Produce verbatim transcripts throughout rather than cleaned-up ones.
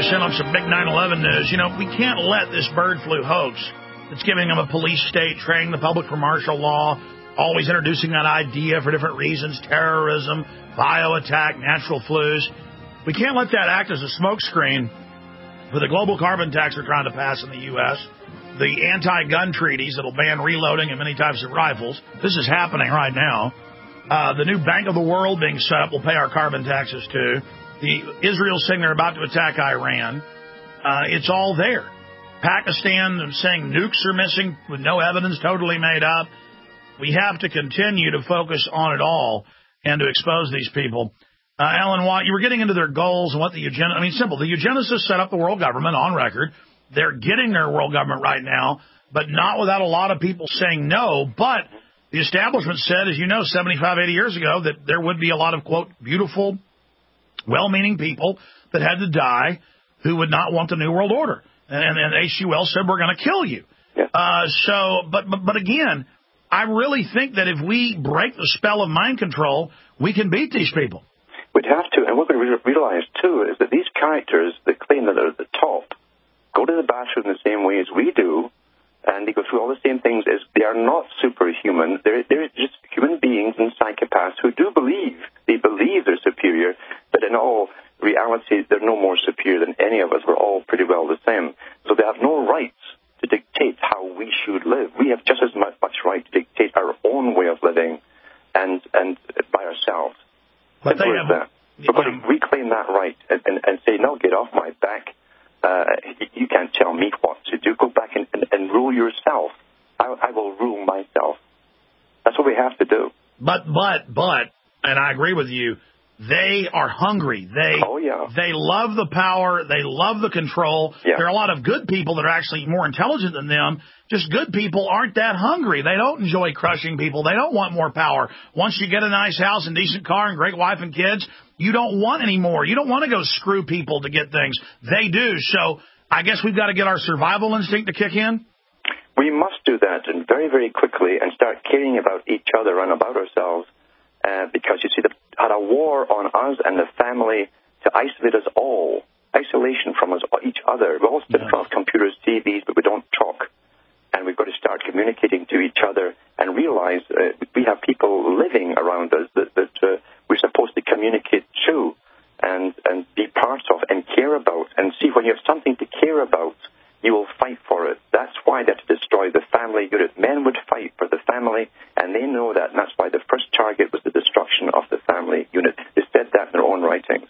sent up some big nine eleven news. You know, we can't let this bird flu hoax that's giving them a police state, training the public for martial law, always introducing that idea for different reasons, terrorism, bio-attack, natural flus. We can't let that act as a smokescreen for the global carbon tax they're trying to pass in the U S, the anti-gun treaties that'll ban reloading of many types of rifles. This is happening right now. Uh, the new Bank of the World being set up will pay our carbon taxes too. The Israel saying they're about to attack Iran. Uh, it's all there. Pakistan saying nukes are missing with no evidence, totally made up. We have to continue to focus on it all and to expose these people. Uh, Alan Watt, you were getting into their goals and what the eugen- I mean, simple. The eugenicists set up the world government on record. They're getting their world government right now, but not without a lot of people saying no. But the establishment said, as you know, seventy-five, eighty years ago, that there would be a lot of, quote, beautiful, well-meaning people that had to die who would not want the New World Order. And, and H G Wells said, we're going to kill you. Yeah. Uh, so, but, but, but again, I really think that if we break the spell of mind control, we can beat these people. We'd have to, and what we re- realize, too, is that these characters that claim that they're at the top go to the bathroom the same way as we do, and they go through all the same things. As they are not superhuman. They're, they're just human beings and psychopaths who do believe, they believe they're superior, but in all reality, they're no more superior than any of us. We're all pretty well the same. So they have no rights to dictate how we should live. We have just as much, much right to dictate our own way of living and, and by ourselves. But they have, that. We've got to reclaim that right and, and, and say, no, get off my back. Uh, you can't tell me what to do. Go back and, and, and rule yourself. I, I will rule myself. That's what we have to do. But, but, but, and I agree with you, they are hungry. They, oh, yeah. They love the power. They love the control. Yeah. There are a lot of good people that are actually more intelligent than them. Just good people aren't that hungry. They don't enjoy crushing people. They don't want more power. Once you get a nice house and decent car and great wife and kids, you don't want any more. You don't want to go screw people to get things. They do. So I guess we've got to get our survival instinct to kick in. We must do that, and very, very quickly, and start caring about each other and about ourselves. Uh, because, you see, they had a war on us and the family to isolate us all, isolation from us, each other. We all sit in front of computers, T Vs, but we don't talk. And we've got to start communicating to each other and realize uh, we have people living around us that, that uh, we're supposed to communicate to and, and be part of and care about. And see, when you have something to care about, you will fight for it. That's why they have to destroy the family unit. Men would fight for the family, and they know that, and that's why the first target was the destruction of the family unit. They said that in their own writings.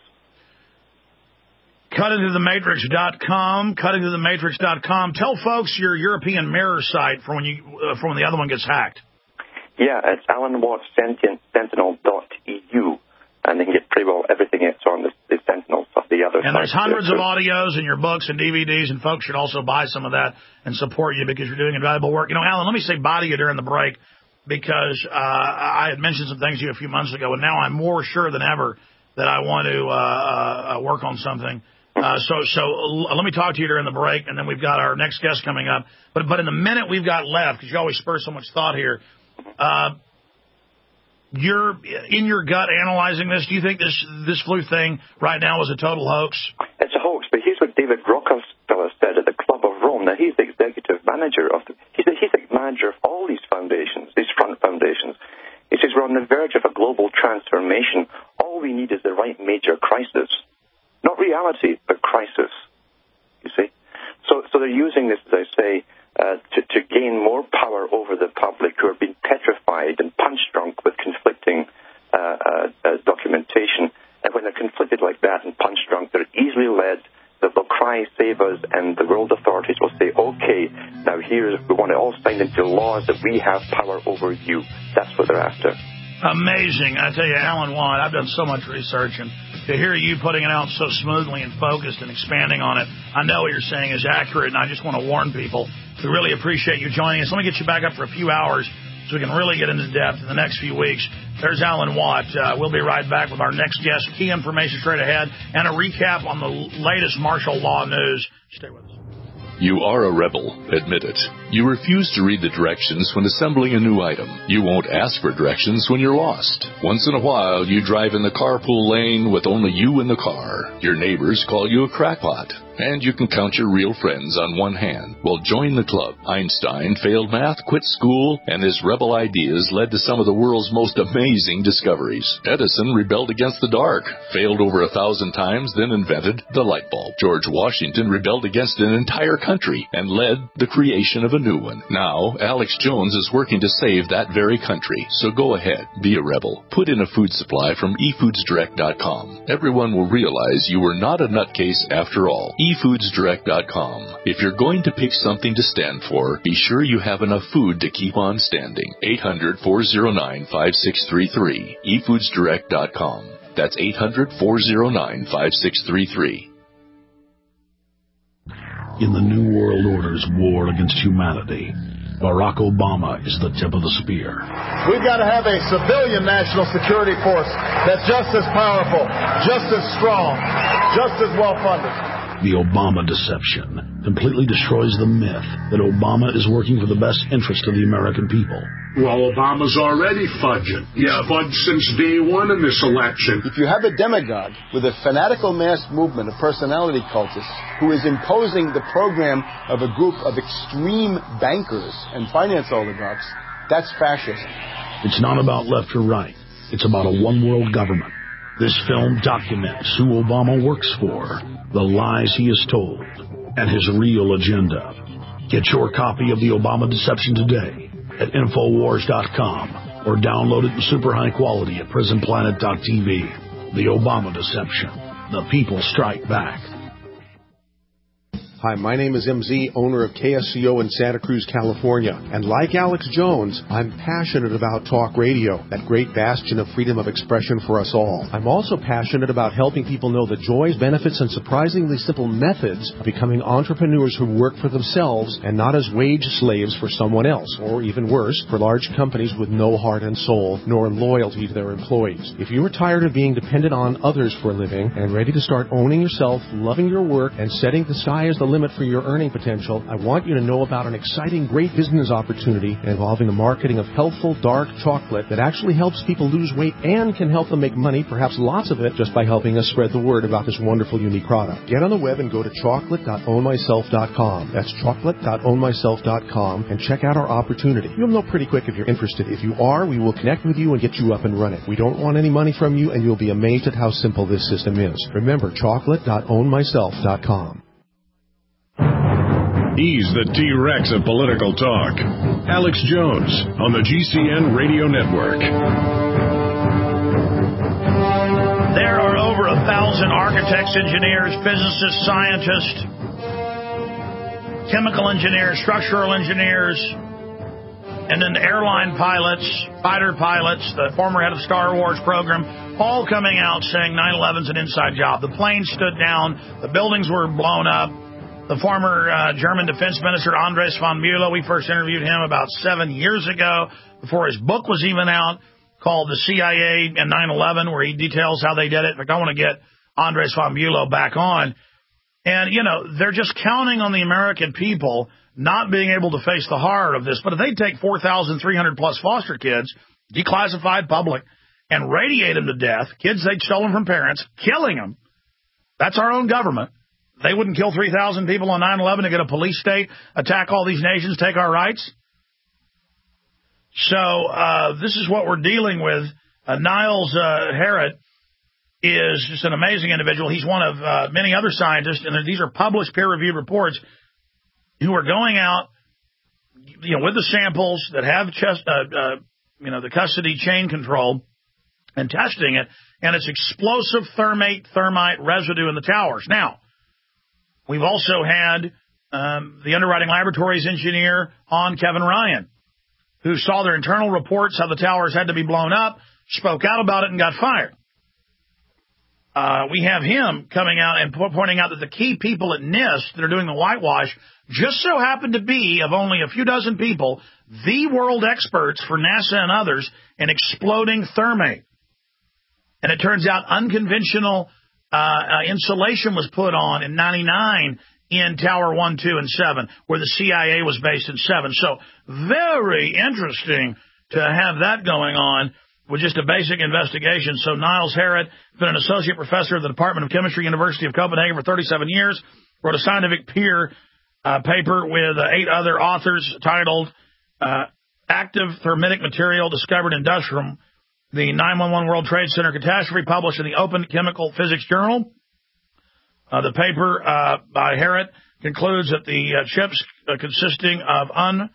cutting to the matrix dot com, cutting to the matrix dot com. Tell folks your European mirror site for when you uh, for when the other one gets hacked. Yeah, it's Alan Watts Sentinel dot E U. And they can get pretty well everything it's on the, the Sentinel stuff, the other And there's sites. hundreds of audios in your books and D V Ds, and folks should also buy some of that and support you because you're doing invaluable work. You know, Alan, let me say bye to you during the break because uh, I had mentioned some things to you a few months ago, and now I'm more sure than ever that I want to uh, uh, work on something. Uh, so so l- let me talk to you during the break, and then we've got our next guest coming up. But, but in the minute we've got left, because you always spur so much thought here, uh, you're in your gut analyzing this. Do you think this this flu thing right now is a total hoax? It's a hoax, but here's what David Rockefeller said at the Club of Rome. Now, he's the executive manager of the, he's the, he's the manager of all these foundations, these front foundations. He says we're on the verge of a global transformation. All we need is the right major crisis. Not reality, but crisis, you see. So, so they're using this, as I say, Uh, to, to gain more power over the public who are being petrified and punch-drunk with conflicting uh, uh, uh, documentation. And when they're conflicted like that and punch-drunk, they're easily led. They'll cry, save us, and the world authorities will say, okay, now here's, we want to all sign into laws that we have power over you. That's what they're after. Amazing. I tell you, Alan Watt, I've done so much research, and to hear you putting it out so smoothly and focused and expanding on it, I know what you're saying is accurate, and I just want to warn people. We really appreciate you joining us. Let me get you back up for a few hours so we can really get into depth in the next few weeks. There's Alan Watt. Uh, we'll be right back with our next guest, key information straight ahead, and a recap on the latest martial law news. Stay with us. You are a rebel. Admit it. You refuse to read the directions when assembling a new item. You won't ask for directions when you're lost. Once in a while, you drive in the carpool lane with only you in the car. Your neighbors call you a crackpot. And you can count your real friends on one hand. Well, join the club. Einstein failed math, quit school, and his rebel ideas led to some of the world's most amazing discoveries. Edison rebelled against the dark, failed over a thousand times, then invented the light bulb. George Washington rebelled against an entire country and led the creation of a new one. Now, Alex Jones is working to save that very country. So go ahead, be a rebel. Put in a food supply from e foods direct dot com. Everyone will realize you were not a nutcase after all. e foods direct dot com. If you're going to pick something to stand for, be sure you have enough food to keep on standing. eight hundred, four oh nine, five six three three. e foods direct dot com. That's eight hundred, four oh nine, five six three three. In the New World Order's war against humanity, Barack Obama is the tip of the spear. We've got to have a civilian national security force that's just as powerful, just as strong, just as well-funded. The Obama deception completely destroys the myth that Obama is working for the best interest of the American people. Well, Obama's already fudging. He's yeah. fudged since day one in this election. If you have a demagogue with a fanatical mass movement of personality cultists who is imposing the program of a group of extreme bankers and finance oligarchs, that's fascism. It's not about left or right. It's about a one-world government. This film documents who Obama works for, the lies he has told, and his real agenda. Get your copy of The Obama Deception today at Infowars dot com or download it in super high quality at Prison Planet dot t v. The Obama Deception. The people strike back. Hi, my name is M Z, owner of K S C O in Santa Cruz, California. And like Alex Jones, I'm passionate about talk radio, that great bastion of freedom of expression for us all. I'm also passionate about helping people know the joys, benefits, and surprisingly simple methods of becoming entrepreneurs who work for themselves and not as wage slaves for someone else, or even worse, for large companies with no heart and soul, nor loyalty to their employees. If you are tired of being dependent on others for a living and ready to start owning yourself, loving your work, and setting the sky as the limit for your earning potential, I want you to know about an exciting, great business opportunity involving the marketing of healthful, dark chocolate that actually helps people lose weight and can help them make money, perhaps lots of it, just by helping us spread the word about this wonderful, unique product. Get on the web and go to chocolate dot own myself dot com. That's chocolate dot own myself dot com and check out our opportunity. You'll know pretty quick if you're interested. If you are, we will connect with you and get you up and running. We don't want any money from you, and you'll be amazed at how simple this system is. Remember, chocolate dot own myself dot com. He's the T-Rex of political talk. Alex Jones on the G C N Radio Network. There are over a thousand architects, engineers, physicists, scientists, chemical engineers, structural engineers, and then the airline pilots, fighter pilots, the former head of Star Wars program, all coming out saying nine eleven's an inside job. The planes stood down. The buildings were blown up. The former uh, German defense minister, Andres von Müller, we first interviewed him about seven years ago, before his book was even out, called The C I A and nine eleven, where he details how they did it. In fact, I want to get Andres von Müller back on. And, you know, they're just counting on the American people not being able to face the horror of this. But if they take four thousand three hundred plus foster kids, declassified public, and radiate them to death, kids they'd stolen from parents, killing them, that's our own government. They wouldn't kill three thousand people on nine eleven to get a police state, attack all these nations, take our rights. So uh, this is what we're dealing with. Uh, Niles uh, Harrod is just an amazing individual. He's one of uh, many other scientists, and these are published peer-reviewed reports who are going out, you know, with the samples that have chest, uh, uh, you know, the custody chain control and testing it, and it's explosive thermate, thermite residue in the towers. Now, we've also had um, the underwriting laboratories engineer on, Kevin Ryan, who saw their internal reports how the towers had to be blown up, spoke out about it, and got fired. Uh, we have him coming out and po- pointing out that the key people at NIST that are doing the whitewash just so happen to be, of only a few dozen people, the world experts for NASA and others in exploding thermate. And it turns out unconventional Uh, uh, insulation was put on in ninety-nine in Tower one, two, and seven, where the C I A was based in seven. So very interesting to have that going on with just a basic investigation. So Niles Harrit has been an associate professor of the Department of Chemistry, University of Copenhagen for thirty-seven years, wrote a scientific peer uh, paper with uh, eight other authors titled uh, Active Thermitic Material Discovered in Dust from the nine one one World Trade Center Catastrophe, published in the Open Chemical Physics Journal. Uh, the paper uh, by Harrit concludes that the uh, chips uh, consisting of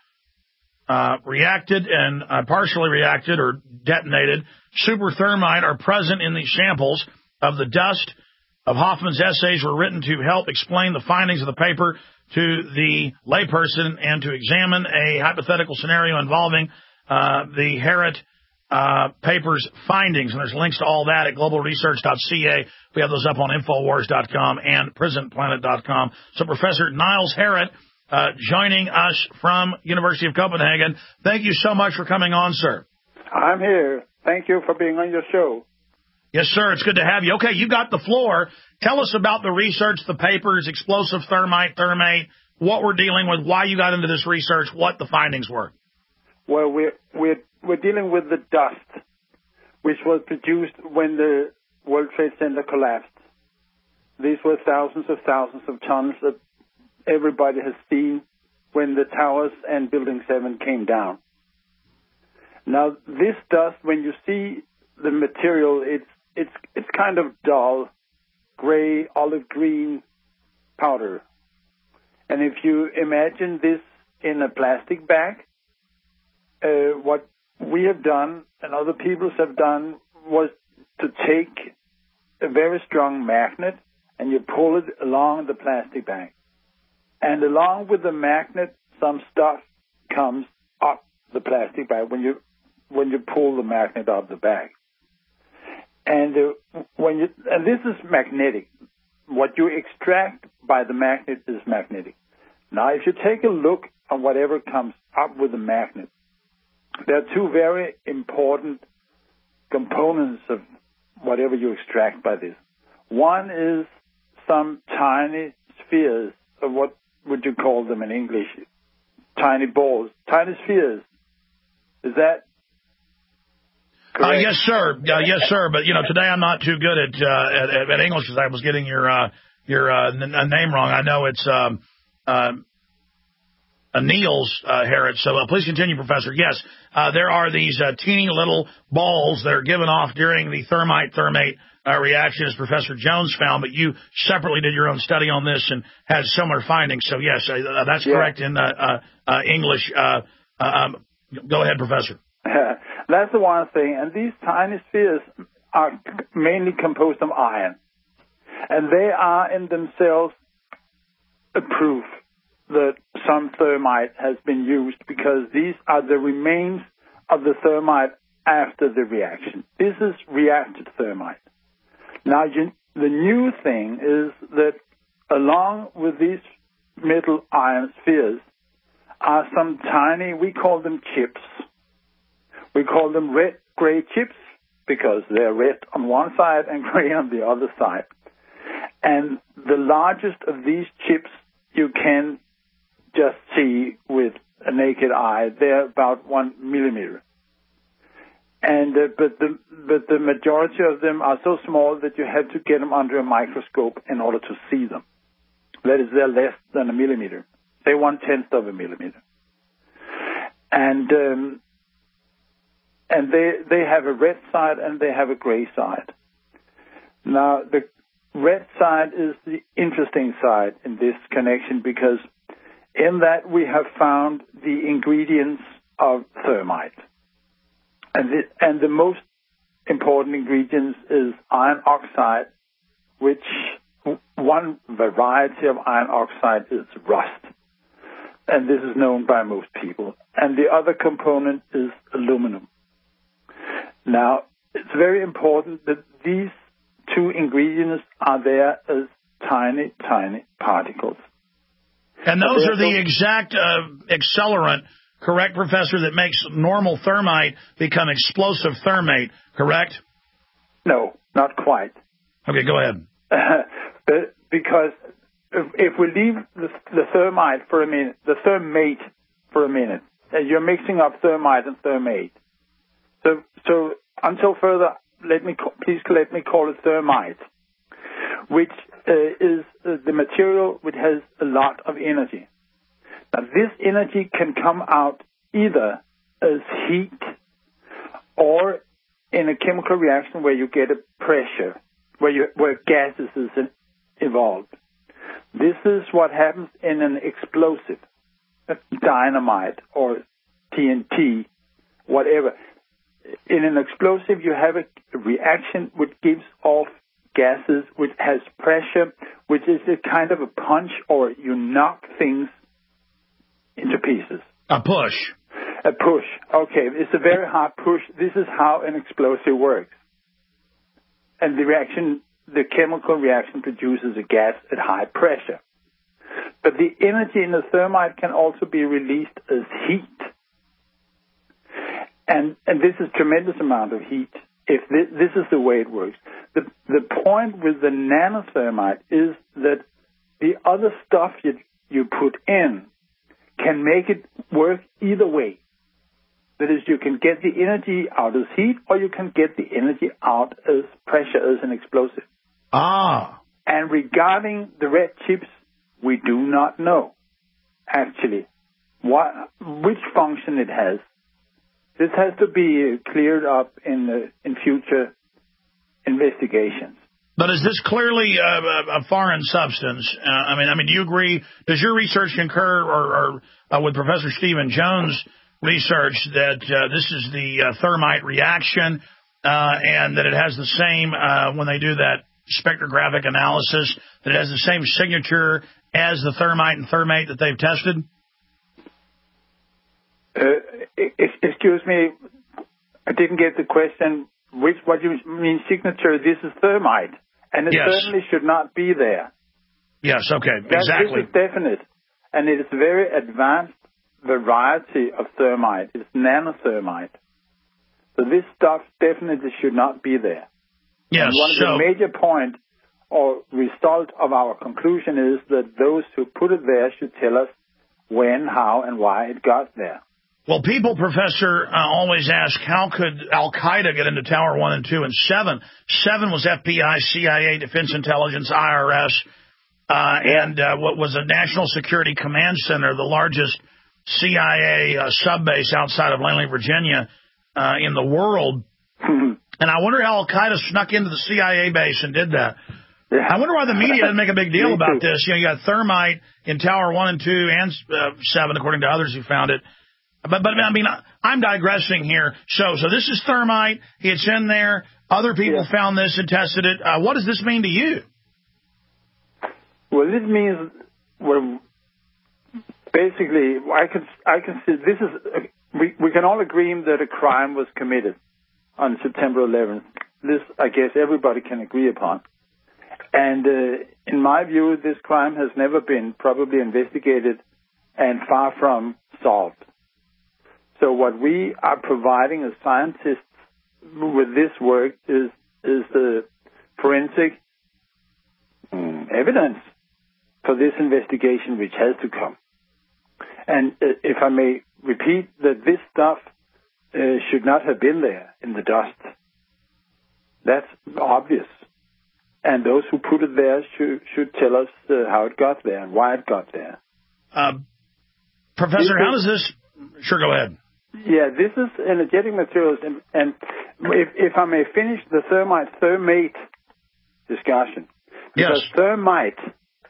unreacted uh, and uh, partially reacted or detonated superthermite are present in the samples of the dust of Hoffman's essays were written to help explain the findings of the paper to the layperson and to examine a hypothetical scenario involving uh, the Harrit Uh, paper's findings, and there's links to all that at global research dot c a. We have those up on infowars dot com and prison planet dot com. So Professor Niles Harrit uh, joining us from University of Copenhagen. Thank you so much for coming on, sir. I'm here. Thank you for being on your show. Yes, sir. It's good to have you. Okay, you got the floor. Tell us about the research, the papers, explosive thermite, thermate, what we're dealing with, why you got into this research, what the findings were. Well, we're, we're, we're dealing with the dust, which was produced when the World Trade Center collapsed. These were thousands of thousands of tons that everybody has seen when the towers and Building seven came down. Now, this dust, when you see the material, it's, it's, it's kind of dull, gray, olive green powder. And if you imagine this in a plastic bag, Uh, what we have done and other people have done was to take a very strong magnet and you pull it along the plastic bag. And along with the magnet, some stuff comes up the plastic bag when you when you pull the magnet out of the bag. And uh, when you and this is magnetic. What you extract by the magnet is magnetic. Now, if you take a look at whatever comes up with the magnet, there are two very important components of whatever you extract by this. One is some tiny spheres, of what would you call them in English? Tiny balls, tiny spheres. Is that correct? Uh, yes, sir. Uh, yes, sir. But, you know, today I'm not too good at uh, at, at English because I was getting your uh, your uh, n- name wrong. I know it's um, uh, Niles uh, Harrit. So uh, please continue, Professor. Yes, uh, there are these uh, teeny little balls that are given off during the thermite-thermate uh, reaction, as Professor Jones found, but you separately did your own study on this and had similar findings. So, yes, uh, that's yeah. correct in uh, uh, uh, English. Uh, uh, um, go ahead, Professor. That's the one thing. And these tiny spheres are mainly composed of iron. And they are in themselves a proof that some thermite has been used, because these are the remains of the thermite after the reaction. This is reacted thermite. Now, you, the new thing is that along with these metal iron spheres are some tiny, we call them chips. We call them red-gray chips because they're red on one side and gray on the other side. And the largest of these chips you can just see with a naked eye. They're about one millimeter. And uh, but the but the majority of them are so small that you have to get them under a microscope in order to see them. That is, they're less than a millimeter. They're one-tenth of a millimeter. And um, and they they have a red side and they have a gray side. Now, the red side is the interesting side in this connection, because in that we have found the ingredients of thermite. And the, and the most important ingredients is iron oxide, which one variety of iron oxide is rust. And this is known by most people. And the other component is aluminum. Now, it's very important that these two ingredients are there as tiny, tiny particles. And those are the exact uh, accelerant, correct, Professor, that makes normal thermite become explosive thermate, correct? No, not quite. Okay, go ahead. Uh, because if, if we leave the, the thermite for a minute, the thermate for a minute, and you're mixing up thermite and thermate. So, so until further, let me please let me call it thermite, which uh, is uh, the material which has a lot of energy. Now, this energy can come out either as heat or in a chemical reaction where you get a pressure, where you, where gases is involved. This is what happens in an explosive, dynamite or T N T, whatever. In an explosive, you have a reaction which gives off gases, which has pressure, which is a kind of a punch, or you knock things into pieces. A push. A push. Okay, it's a very hard push. This is how an explosive works. And the reaction, the chemical reaction produces a gas at high pressure. But the energy in the thermite can also be released as heat. And, and this is tremendous amount of heat. If this, this is the way it works. The, the point with the nanothermite is that the other stuff you, you put in can make it work either way. That is, you can get the energy out as heat, or you can get the energy out as pressure, as an explosive. Ah. And regarding the red chips, we do not know, actually, what, which function it has. This has to be cleared up in the, in future investigations. But is this clearly uh, a foreign substance? Uh, I mean, I mean, do you agree? Does your research concur, or, or uh, with Professor Stephen Jones' research, that uh, this is the uh, thermite reaction, uh, and that it has the same uh, when they do that spectrographic analysis, that it has the same signature as the thermite and thermate that they've tested? Uh, excuse me, I didn't get the question. Which, what do you mean signature? This is thermite, and it yes. certainly should not be there. Yes, okay, that, exactly. This is definite, and it is a very advanced variety of thermite. It's nanothermite. So this stuff definitely should not be there. Yes, and one so, of the major point or result of our conclusion is that those who put it there should tell us when, how, and why it got there. Well, people, Professor, uh, always ask, how could Al-Qaeda get into Tower one and two and seven? seven was F B I, C I A, Defense Intelligence, I R S, uh, and uh, what was a National Security Command Center, the largest C I A uh, sub-base outside of Langley, Virginia, uh, in the world. And I wonder how Al-Qaeda snuck into the C I A base and did that. Yeah. I wonder why the media doesn't make a big deal about this. You know, you got thermite in Tower one and two and uh, seven, according to others who found it. But, but I mean, I'm digressing here. So, so this is thermite. It's in there. Other people yeah. found this and tested it. Uh, what does this mean to you? Well, this means, well, basically, I can, I can see this is, we, we can all agree that a crime was committed on September eleventh. This, I guess, everybody can agree upon. And uh, in my view, this crime has never been properly investigated and far from solved. So what we are providing as scientists with this work is is the forensic um, evidence for this investigation, which has to come. And uh, if I may repeat, that this stuff uh, should not have been there in the dust. That's obvious. And those who put it there should, should tell us uh, how it got there and why it got there. Uh, Professor, how does this... Sure, go ahead. Yeah, this is energetic materials, and, and if, if I may finish the thermite-thermate discussion. Because yes. Thermite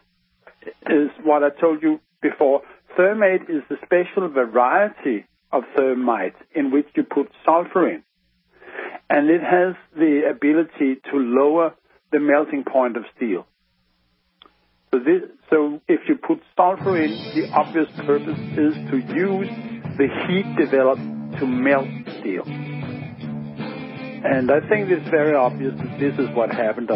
is what I told you before. Thermate is a special variety of thermite in which you put sulfur in. And it has the ability to lower the melting point of steel. So, this, so if you put sulfur in, the obvious purpose is to use the heat developed to melt steel. And I think it's very obvious that this is what happened on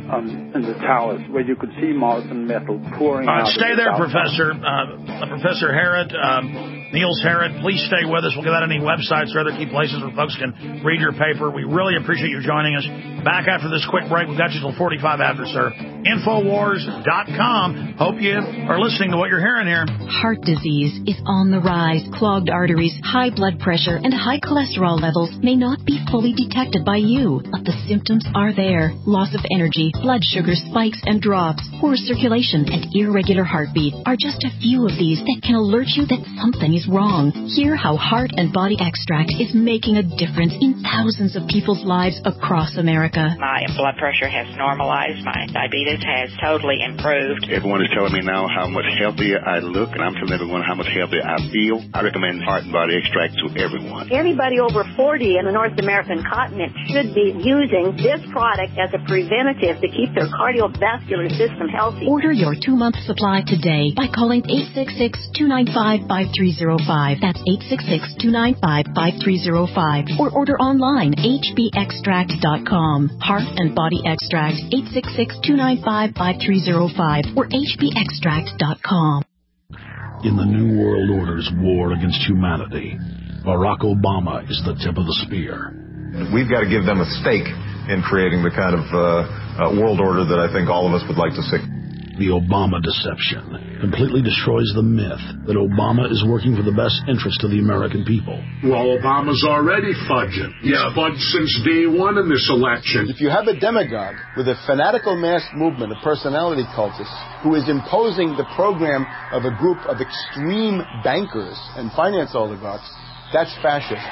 um, in the towers where you could see molten metal pouring uh, out. Stay of the there, south. Professor. Uh, Professor Harrod, um, Niels Harrod, please stay with us. We'll give out any websites or other key places where folks can read your paper. We really appreciate you joining us. Back after this quick break. We've got you till forty-five after, sir. Infowars dot com. Hope you are listening to what you're hearing here. Heart disease is on the rise. Clogged arteries, high blood pressure, and high cholesterol levels may not be fully detected by you, but the symptoms are there. Loss of energy, blood sugar spikes and drops, poor circulation, and irregular heartbeat are just a few of these that can alert you that something is wrong. Hear how Heart and Body Extract is making a difference in thousands of people's lives across America. My blood pressure has normalized. My diabetes has totally improved. Everyone is telling me now how much healthier I look, and I'm telling everyone how much healthier I feel. I recommend Heart and Body Extract to everyone. Everybody over forty in the North American continent should be using this product as a preventative to keep their cardiovascular system healthy. Order your two-month supply today by calling eight six six, two nine five, five three zero five. That's eight six six, two nine five, five three zero five. Or order online, h b extract dot com. Heart and Body Extract, eight six six, two nine five, five three zero five or h b extract dot com. In the New World Order's war against humanity, Barack Obama is the tip of the spear. We've got to give them a stake in creating the kind of uh, uh, world order that I think all of us would like to see. The Obama deception completely destroys the myth that Obama is working for the best interest of the American people. Well, Obama's already fudging. He's yeah. fudged since day one in this election. If you have a demagogue with a fanatical mass movement of personality cultists who is imposing the program of a group of extreme bankers and finance oligarchs, that's fascism.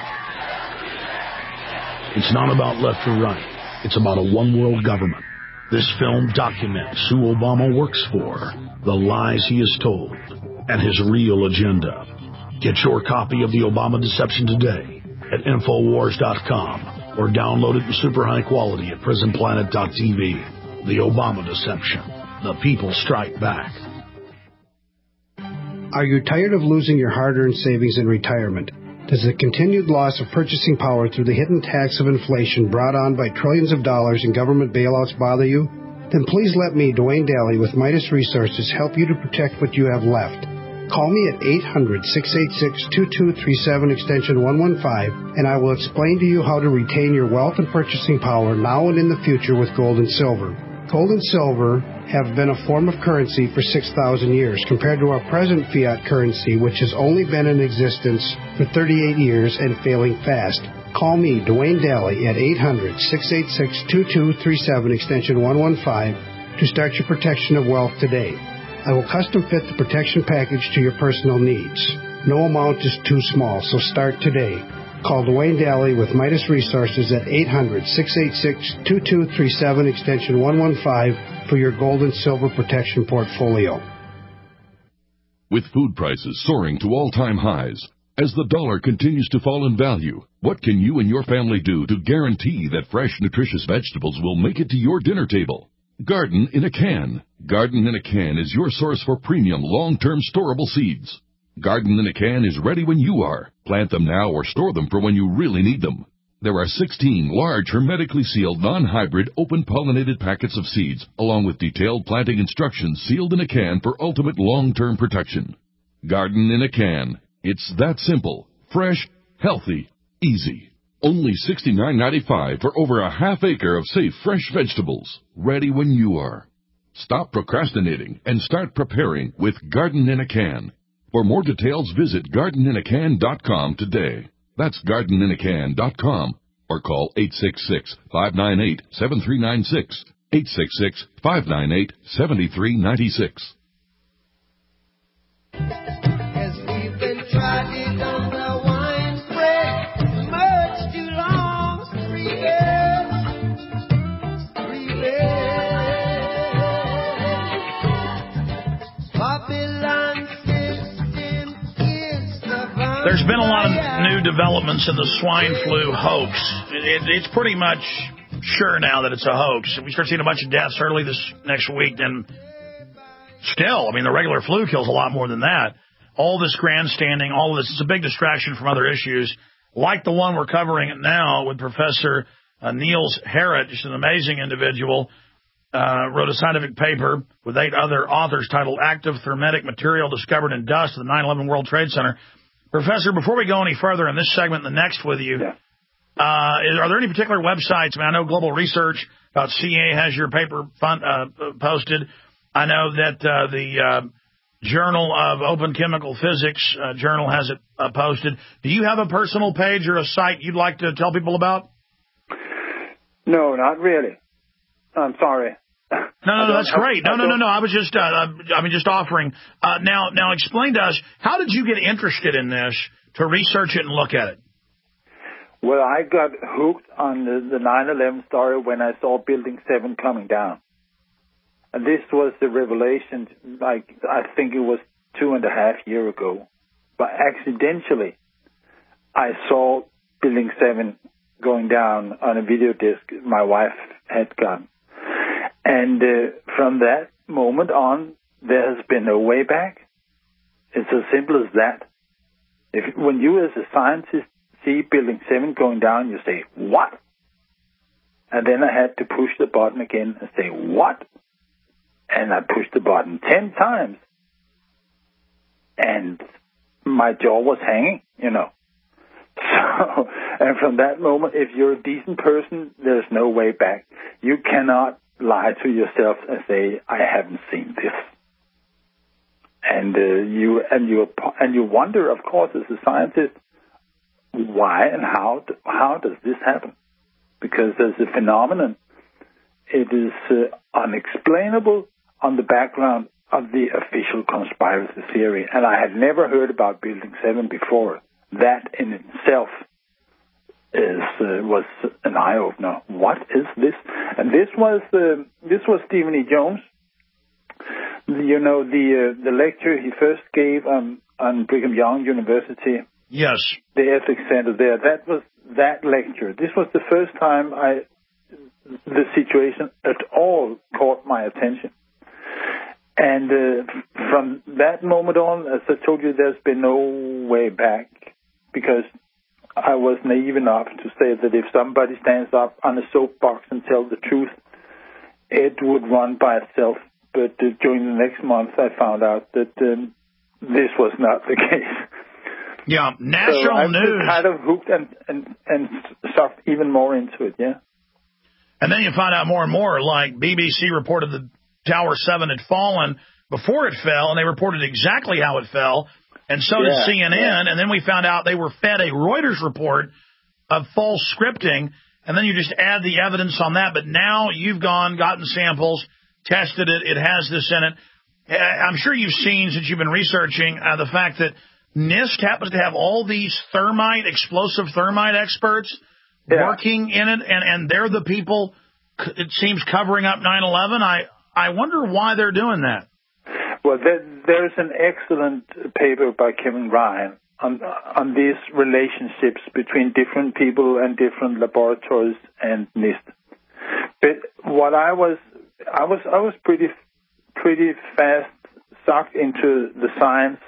It's not about left or right. It's about a one-world government. This film documents who Obama works for, the lies he has told, and his real agenda. Get your copy of The Obama Deception today at Infowars dot com or download it in super high quality at Prison Planet dot t v. The Obama Deception. The people strike back. Are you tired of losing your hard-earned savings in retirement? Does the continued loss of purchasing power through the hidden tax of inflation brought on by trillions of dollars in government bailouts bother you? Then please let me, Dwayne Daly, with Midas Resources, help you to protect what you have left. Call me at eight hundred, six eight six, two two three seven, extension one one five, and I will explain to you how to retain your wealth and purchasing power now and in the future with gold and silver. Gold and silver have been a form of currency for six thousand years compared to our present fiat currency, which has only been in existence for thirty-eight years and failing fast. Call me, Dwayne Daly, at eight hundred, six eight six, two two three seven, extension one one five, to start your protection of wealth today. I will custom fit the protection package to your personal needs. No amount is too small, so start today. Call Dwayne Daly with Midas Resources at eight hundred, six eight six, two two three seven, extension one one five for your gold and silver protection portfolio. With food prices soaring to all-time highs, as the dollar continues to fall in value, what can you and your family do to guarantee that fresh, nutritious vegetables will make it to your dinner table? Garden in a Can. Garden in a Can is your source for premium, long-term storable seeds. Garden in a Can is ready when you are. Plant them now or store them for when you really need them. There are sixteen large, hermetically sealed, non-hybrid, open-pollinated packets of seeds, along with detailed planting instructions sealed in a can for ultimate long-term protection. Garden in a Can. It's that simple, fresh, healthy, easy. Only sixty-nine ninety-five for over a half acre of safe, fresh vegetables, ready when you are. Stop procrastinating and start preparing with Garden in a Can. For more details, visit garden in a can dot com today. That's garden in a can dot com or call eight six six, five nine eight, seven three nine six, eight six six, five nine eight, seven three nine six. As we've been trotting on the wine spread much too long, Rebel, Rebel, Babylon. There's been a lot of new developments in the swine flu hoax. It, it, it's pretty much sure now that it's a hoax. If we start seeing a bunch of deaths early this next week, then still, I mean, the regular flu kills a lot more than that. All this grandstanding, all of this is a big distraction from other issues, like the one we're covering now with Professor uh, Niels Harrod, just an amazing individual. uh, wrote a scientific paper with eight other authors titled Active Thermetic Material Discovered in Dust at the nine eleven World Trade Center. Professor, before we go any further in this segment and the next with you, Yeah. uh, is, are there any particular websites? I mean, I know Global Research C A has your paper fun, uh, posted. I know that uh, the uh, Journal of Open Chemical Physics uh, journal has it uh, posted. Do you have a personal page or a site you'd like to tell people about? No, not really. I'm sorry. No, no, no, that's great. No, no, no, no. I was just, uh, I mean, just offering. Uh, now, now, explain to us, how did you get interested in this to research it and look at it? Well, I got hooked on the, the nine eleven story when I saw Building seven coming down. And this was the revelation, like, I think it was two and a half years ago. But accidentally, I saw Building seven going down on a video disc my wife had gotten. And uh, from that moment on, there has been no way back. It's as simple as that. If when you as a scientist see Building seven going down, you say, what? And then I had to push the button again and say, what? And I pushed the button ten times. And my jaw was hanging, you know. So, and from that moment, if you're a decent person, there's no way back. You cannot lie to yourself and say, I haven't seen this. And uh, you and you and you wonder, of course, as a scientist, why and how how does this happen? Because there's a phenomenon. It is uh, unexplainable on the background of the official conspiracy theory, and I had never heard about Building seven before. That in itself is uh, was an eye opener. What is this? And this was uh, this was Stephen E. Jones. You know, the uh, the lecture he first gave on on Brigham Young University. Yes. The ethics center there. That was that lecture. This was the first time I the situation at all caught my attention. And uh, from that moment on, as I told you, there's been no way back, because I was naive enough to say that if somebody stands up on a soapbox and tells the truth, it would run by itself. But uh, during the next month, I found out that um, this was not the case. Yeah, national so I'm news. kind of hooked and, and, and sucked even more into it, yeah. And then you find out more and more, like B B C reported that Tower seven had fallen before it fell, and they reported exactly how it fell, and so yeah, did C N N, yeah. and then we found out they were fed a Reuters report of false scripting, and then you just add the evidence on that. But now you've gone, gotten samples, tested it, it has this in it. I'm sure you've seen, since you've been researching, uh, the fact that NIST happens to have all these thermite, explosive thermite experts yeah. working in it, and, and they're the people, it seems, covering up nine eleven. I, I wonder why they're doing that. Well, there, there's an excellent paper by Kevin Ryan on, on these relationships between different people and different laboratories and NIST. But what I was, I was, I was pretty, pretty fast sucked into the science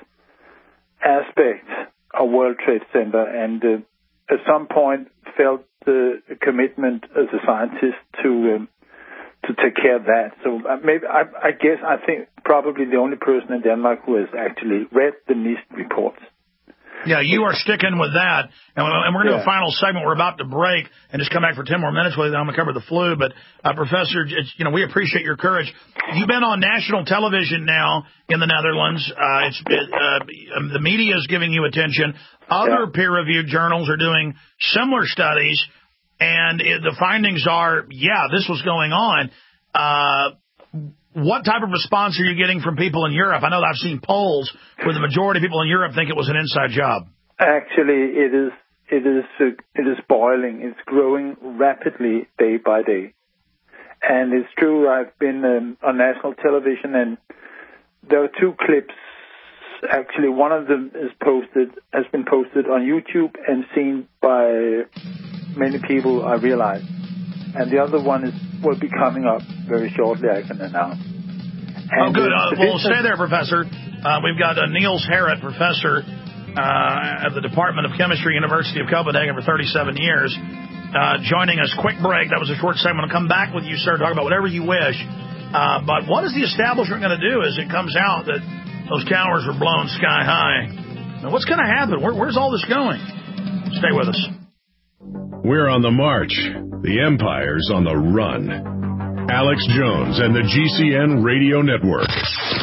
aspect of World Trade Center, and uh, at some point felt the commitment as a scientist to um, to take care of that. So uh, maybe I, I guess I think probably the only person in Denmark who has actually read the NIST reports. Yeah, you are sticking with that. And we're going to do yeah. a final segment. We're about to break and just come back for ten more minutes with you. I'm going to cover the flu. But, uh, Professor, it's, you know, we appreciate your courage. You've been on national television now in the Netherlands. Uh, it's uh, the media is giving you attention. Other yeah. peer-reviewed journals are doing similar studies. And it, the findings are, yeah, this was going on. Uh, what type of response are you getting from people in Europe? I know that I've seen polls where the majority of people in Europe think it was an inside job. Actually, it is it is uh, it is boiling. It's growing rapidly day by day. And it's true, I've been um, on national television, and there are two clips. Actually, one of them is posted, has been posted on YouTube and seen by many people, I realize. And the other one is will be coming up very shortly, I can announce. And oh, good. Uh, well, stay there, Professor. Uh, we've got uh, Niels Harrit, Professor uh, at the Department of Chemistry, University of Copenhagen for thirty-seven years. Uh, joining us. Quick break. That was a short segment. I'll come back with you, sir, talk about whatever you wish. Uh, but what is the establishment going to do as it comes out that those towers are blown sky high? Now, what's going to happen? Where, where's all this going? Stay with us. We're on the march. The empire's on the run. Alex Jones and the G C N Radio Network.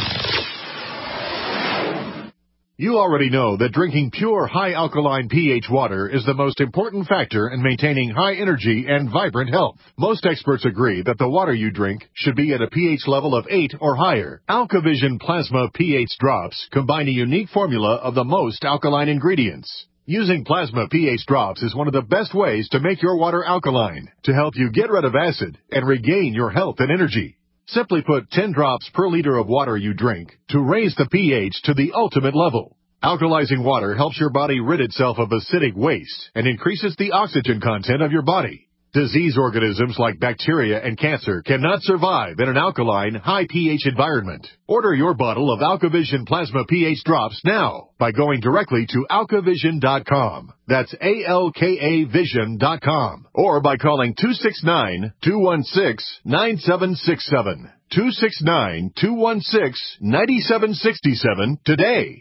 You already know that drinking pure, high-alkaline pH water is the most important factor in maintaining high energy and vibrant health. Most experts agree that the water you drink should be at a pH level of eight or higher. AlkaVision Plasma pH drops combine a unique formula of the most alkaline ingredients. Using Plasma pH drops is one of the best ways to make your water alkaline, to help you get rid of acid and regain your health and energy. Simply put ten drops per liter of water you drink to raise the pH to the ultimate level. Alkalizing water helps your body rid itself of acidic waste and increases the oxygen content of your body. Disease organisms like bacteria and cancer cannot survive in an alkaline, high pH environment. Order your bottle of AlkaVision Plasma pH drops now by going directly to alkavision dot com. That's A L K A vision dot com. Or by calling two six nine, two one six, nine seven six seven. two six nine, two one six, nine seven six seven today.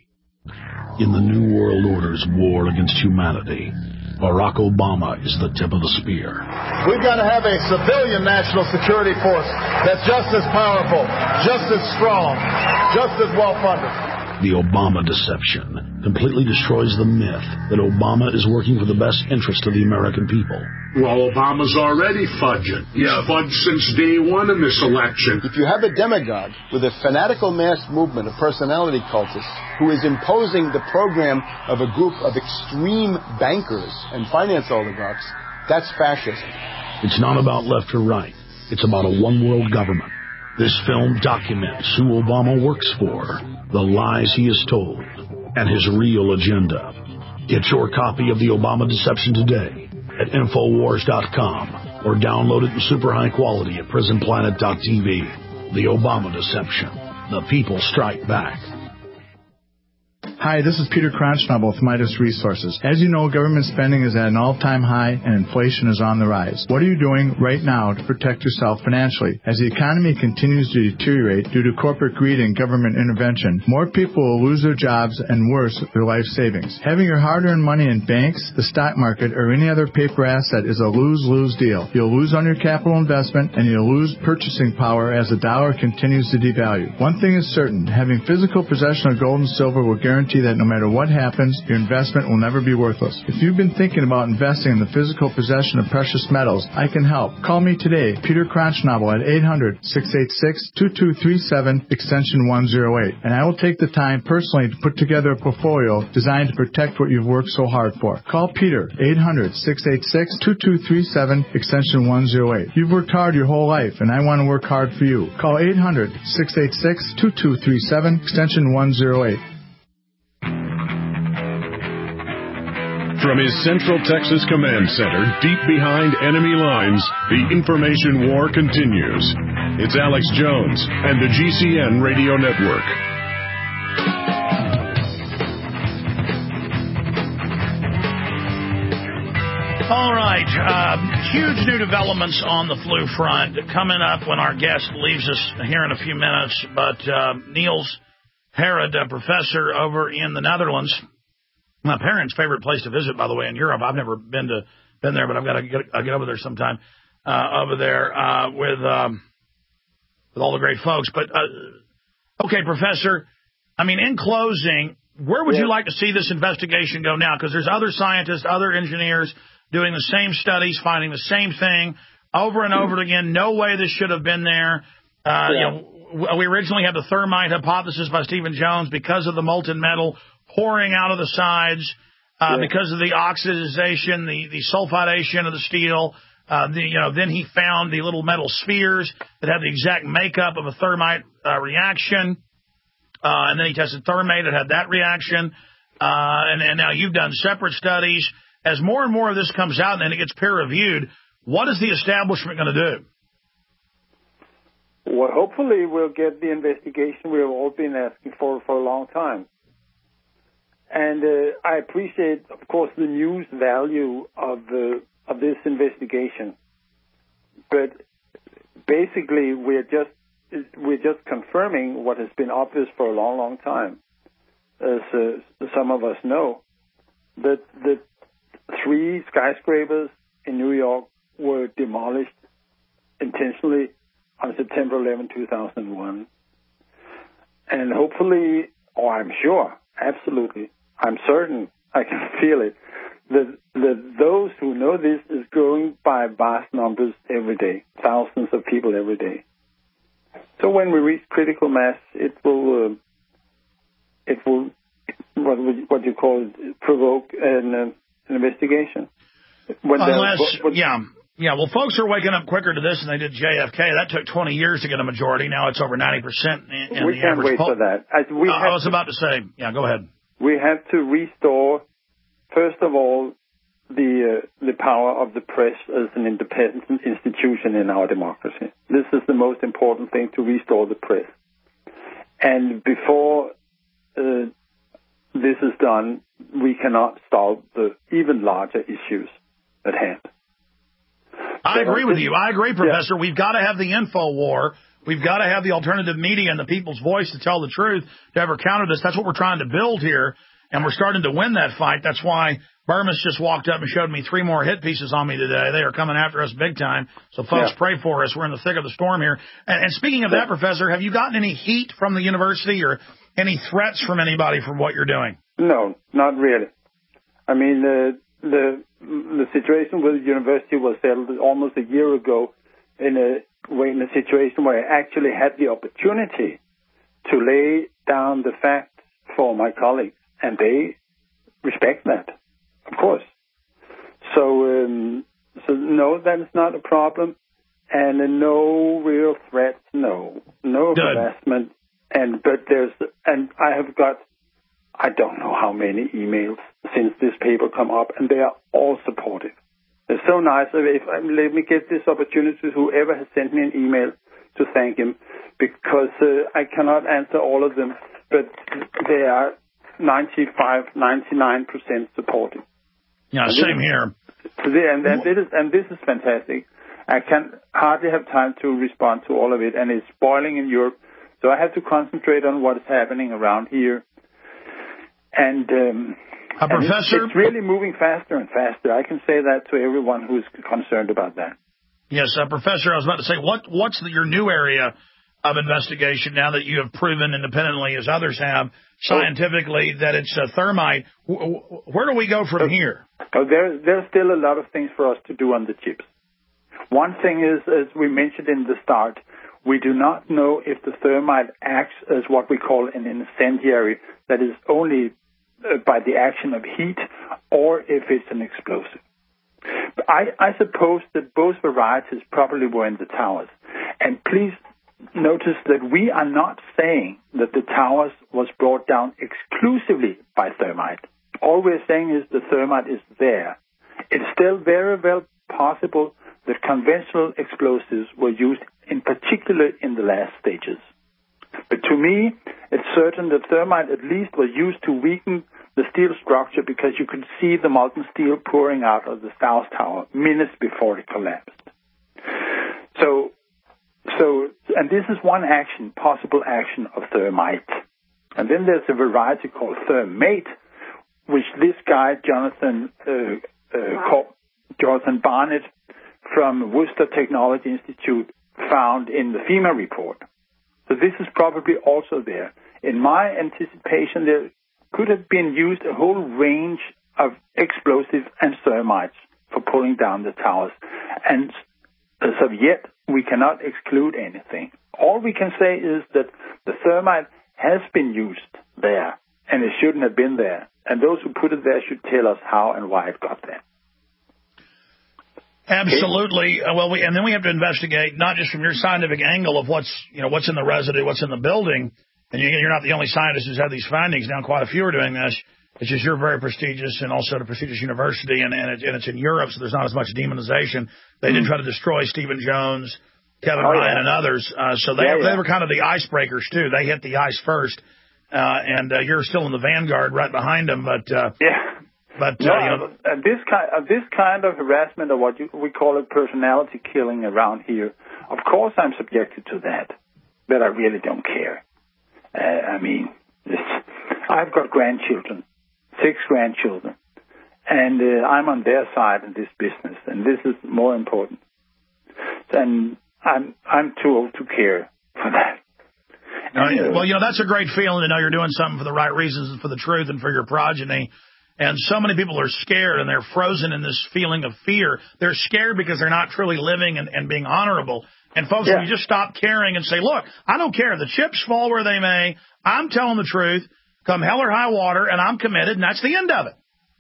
In the New World Order's war against humanity, Barack Obama is the tip of the spear. We've got to have a civilian national security force that's just as powerful, just as strong, just as well-funded. The Obama deception completely destroys the myth that Obama is working for the best interest of the American people. Well, Obama's already fudging. He's yeah. fudged since day one in this election. If you have a demagogue with a fanatical mass movement of personality cultists who is imposing the program of a group of extreme bankers and finance oligarchs, that's fascism. It's not about left or right. It's about a one-world government. This film documents who Obama works for, the lies he has told, and his real agenda. Get your copy of The Obama Deception today at Infowars dot com or download it in super high quality at Prison Planet dot T V. The Obama Deception. The people strike back. Hi, this is Peter Kronschnabel with Midas Resources. As you know, government spending is at an all-time high and inflation is on the rise. What are you doing right now to protect yourself financially? As the economy continues to deteriorate due to corporate greed and government intervention, more people will lose their jobs and worse, their life savings. Having your hard-earned money in banks, the stock market, or any other paper asset is a lose-lose deal. You'll lose on your capital investment and you'll lose purchasing power as the dollar continues to devalue. One thing is certain, having physical possession of gold and silver will guarantee that no matter what happens, your investment will never be worthless. If you've been thinking about investing in the physical possession of precious metals, I can help. Call me today, Peter Kronschnabel, at eight hundred, six eight six, two two three seven, extension one oh eight, and I will take the time personally to put together a portfolio designed to protect what you've worked so hard for. Call Peter, eight hundred, six eight six, two two three seven, extension one oh eight. You've worked hard your whole life, and I want to work hard for you. Call eight hundred, six eight six, two two three seven, extension one oh eight. From his Central Texas Command Center, deep behind enemy lines, the information war continues. It's Alex Jones and the G C N Radio Network. All right. Uh, huge new developments on the flu front coming up when our guest leaves us here in a few minutes. But uh, Niels Herod, a professor over in the Netherlands, my parents' favorite place to visit, by the way, in Europe. I've never been to been there, but I've got to get, I'll get over there sometime. Uh, over there uh, with um, with all the great folks. But uh, okay, Professor. I mean, in closing, where would yeah. you like to see this investigation go now? Because there's other scientists, other engineers doing the same studies, finding the same thing over and over again. No way this should have been there. Uh, yeah. You know, we originally had the thermite hypothesis by Stephen Jones because of the molten metal pouring out of the sides, uh, yeah. because of the oxidization, the, the sulfidation of the steel. Uh, the, you know, then he found the little metal spheres that had the exact makeup of a thermite uh, reaction. Uh, and then he tested thermate. It had that reaction. Uh, and, and now you've done separate studies. As more and more of this comes out and then it gets peer-reviewed, what is the establishment going to do? Well, hopefully we'll get the investigation we've all been asking for for a long time. And uh, I appreciate, of course, the news value of the of this investigation. But basically, we're just we're just confirming what has been obvious for a long, long time, as uh, some of us know, that the three skyscrapers in New York were demolished intentionally on September eleventh, two thousand one. And hopefully, or I'm sure, absolutely, I'm certain, I can feel it, that, that those who know this is growing by vast numbers every day, thousands of people every day. So when we reach critical mass, it will, uh, it will, what would, what you call it, provoke an, uh, an investigation. When Unless, the, when, yeah. Yeah, well, folks are waking up quicker to this than they did J F K. That took twenty years to get a majority. Now it's over ninety percent in, in we the can't average wait poll. for that. As we uh, have I was to, about to say, yeah, go ahead. We have to restore, first of all, the uh, the power of the press as an independent institution in our democracy. This is the most important thing, to restore the press. And before uh, this is done, we cannot solve the even larger issues at hand. I agree with you. I agree, Professor. Yeah. We've got to have the info war. We've got to have the alternative media and the people's voice to tell the truth to ever counter this. That's what we're trying to build here, and we're starting to win that fight. That's why Burmas just walked up and showed me three more hit pieces on me today. They are coming after us big time. So, folks, yeah. pray for us. We're in the thick of the storm here. And, and speaking of that, Professor, have you gotten any heat from the university or any threats from anybody for what you're doing? No, not really. I mean, uh, the the situation with the university was settled almost a year ago in a way, in a situation where I actually had the opportunity to lay down the facts for my colleagues, and they respect that, of course. So, um, so no, that is not a problem, and uh, no real threats, no, no Good. harassment, and but there's, and I have got, I don't know how many emails since this paper come up, and they are all supportive. It's so nice. If, let me get this opportunity to whoever has sent me an email to thank him, because uh, I cannot answer all of them, but they are ninety-five, ninety-nine percent supportive. Yeah, and same this, here. And, and, this is, and this is fantastic. I can hardly have time to respond to all of it, and it's boiling in Europe, so I have to concentrate on what is happening around here. And, um, uh, and Professor, it's, it's really moving faster and faster. I can say that to everyone who's concerned about that. Yes, uh, Professor, I was about to say, what what's the, your new area of investigation now that you have proven independently, as others have, scientifically, oh. that it's a thermite? Where do we go from oh, here? Oh, there, there's still a lot of things for us to do on the chips. One thing is, as we mentioned in the start, we do not know if the thermite acts as what we call an incendiary, that is only uh, by the action of heat, or if it's an explosive. I, I suppose that both varieties probably were in the towers. And please notice that we are not saying that the towers was brought down exclusively by thermite. All we're saying is the thermite is there. It's still very well possible that conventional explosives were used, in particular in the last stages. But to me, it's certain that thermite at least was used to weaken the steel structure, because you could see the molten steel pouring out of the South Tower minutes before it collapsed. So, so, and this is one action, possible action of thermite. And then there's a variety called thermate, which this guy, Jonathan, uh, uh, called Jonathan Barnett from Worcester Technology Institute, found in the FEMA report. So this is probably also there. In my anticipation, there could have been used a whole range of explosives and thermites for pulling down the towers. And as of yet, we cannot exclude anything. All we can say is that the thermite has been used there, and it shouldn't have been there. And those who put it there should tell us how and why it got there. Absolutely. Uh, well, we, and then we have to investigate, not just from your scientific angle of what's, you know, what's in the residue, what's in the building. And you, you're not the only scientist who's had these findings. Now, quite a few are doing this. It's just you're very prestigious, and also at a prestigious university, and, and, it, and it's in Europe, so there's not as much demonization. They mm-hmm. did try to destroy Stephen Jones, Kevin oh, Ryan, yeah. and others. Uh, so they, yeah, yeah. they were kind of the icebreakers, too. They hit the ice first. uh, and uh, you're still in the vanguard right behind them. But uh, yeah, but no, uh, you know, uh, this kind of this kind of harassment, or what you, we call it personality killing around here. Of course, I'm subjected to that, but I really don't care. Uh, I mean, it's, I've got grandchildren, six grandchildren, and uh, I'm on their side in this business, and this is more important. And I'm I'm too old to care for that. Uh, well, you know, that's a great feeling to know you're doing something for the right reasons and for the truth and for your progeny. And so many people are scared, and they're frozen in this feeling of fear. They're scared because they're not truly living and, and being honorable. And, folks, Yeah. if you just stop caring and say, look, I don't care. The chips fall where they may. I'm telling the truth, come hell or high water, and I'm committed, and that's the end of it.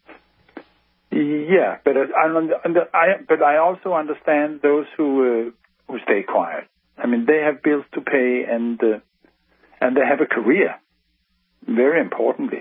Yeah, but I, I, but I also understand those who uh, who stay quiet. I mean, they have bills to pay, and uh, and they have a career, very importantly.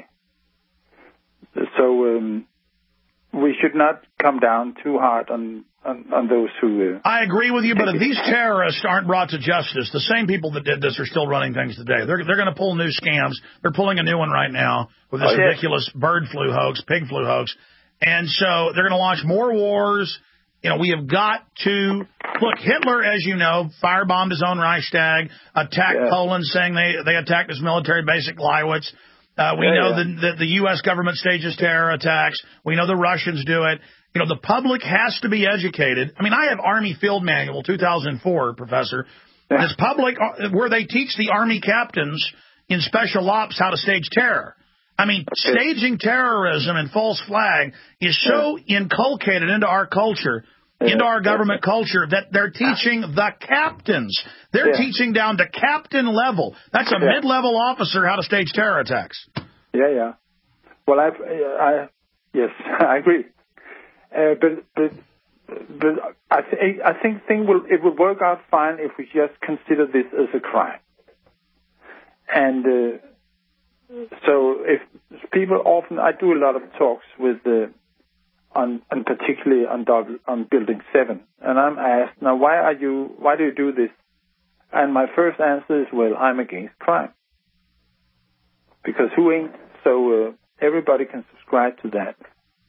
So um, we should not come down too hard on, on, on those who... Uh, I agree with you, but if these terrorists aren't brought to justice, the same people that did this are still running things today. They're, they're going to pull new scams. They're pulling a new one right now with this oh, yeah. ridiculous bird flu hoax, pig flu hoax. And so they're going to launch more wars. You know, we have got to... Look, Hitler, as you know, firebombed his own Reichstag, attacked Yeah. Poland, saying they, they attacked his military base at Gleiwitz. Uh, we Yeah, know yeah. that the, the U S government stages terror attacks. We know the Russians do it. You know, the public has to be educated. I mean, I have Army Field Manual two thousand four, Professor. Yeah. It's public where they teach the Army captains in special ops how to stage terror. I mean, staging terrorism and false flag is so inculcated into our culture, into our government culture, that they're teaching the captains. They're Yeah. teaching down to captain level. That's a Yeah. mid-level officer how to stage terror attacks. Yeah, yeah. Well, I, I yes, I agree. Uh, but but but I th- I think thing will it will work out fine if we just consider this as a crime. And uh, so if people often, I do a lot of talks with uh, on and particularly on double, on Building Seven, and I'm asked now, why are you why do you do this? And my first answer is, well, I'm against crime. Because who ain't? So uh, everybody can subscribe to that.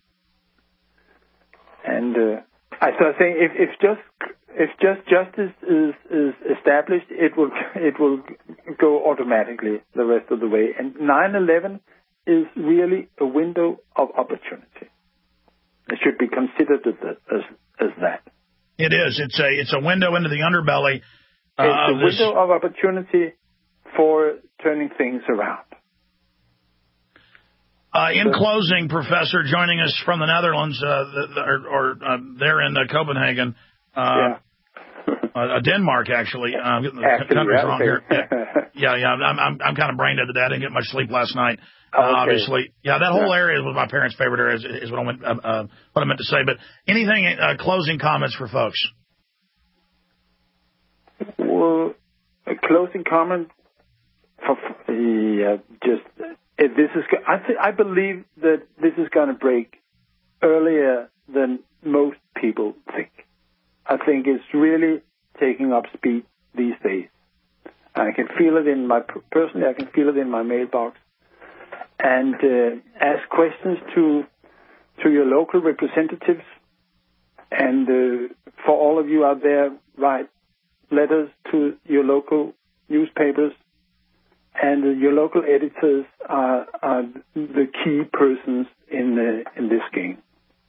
And uh, I, so I think if, if just if just justice is, is established, it will it will go automatically the rest of the way. And nine eleven is really a window of opportunity. It should be considered as as, as that. It is. It's a it's a window into the underbelly. Uh, It's a of this- window of opportunity for turning things around. Uh, in closing, Professor, joining us from the Netherlands, uh, the, the, or, or uh, they're in uh, Copenhagen, uh, Yeah. uh, Denmark, actually. Uh, I'm getting the Actually, countries yeah, wrong okay. here. Yeah, yeah, yeah. I'm, I'm, I'm kind of brain dead today. I didn't get much sleep last night. Uh, Oh, okay. Obviously, yeah, that whole Yeah. area was my parents' favorite area. Is, is what I went, uh, uh, what I meant to say. But anything, uh, closing comments for folks? Well, a closing comment for yeah, just if this is. go- I th- I believe that this is going to break earlier than most people think. I think it's really taking up speed these days. I can feel it in my personally. I can feel it in my mailbox, and uh, ask questions to to your local representatives, and uh, for all of you out there, write letters to your local newspapers, and uh, your local editors are, are the key persons in uh, in this game.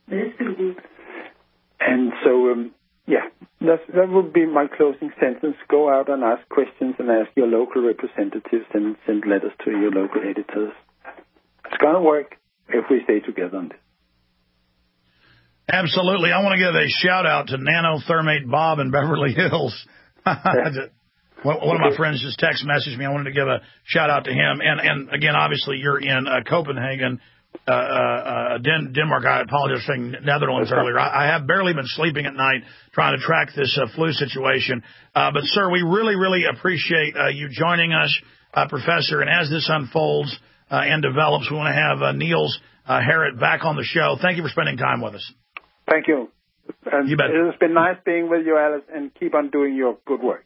And so, um, yeah, that's, that would be my closing sentence. Go out and ask questions and ask your local representatives and send letters to your local editors. It's going to work if we stay together on this. Absolutely. I want to give a shout out to Nanothermate Bob in Beverly Hills. One one of my friends just text messaged me. I wanted to give a shout out to him. And, and again, obviously, you're in uh, Copenhagen, uh, uh, Den- Denmark. I apologize for saying Netherlands earlier. I, I have barely been sleeping at night trying to track this uh, flu situation. Uh, but, sir, we really, really appreciate uh, you joining us, uh, Professor. And as this unfolds uh, and develops, we want to have uh, Niels uh, Harrit back on the show. Thank you for spending time with us. Thank you. And You bet. It has been nice being with you, Alice, and keep on doing your good work.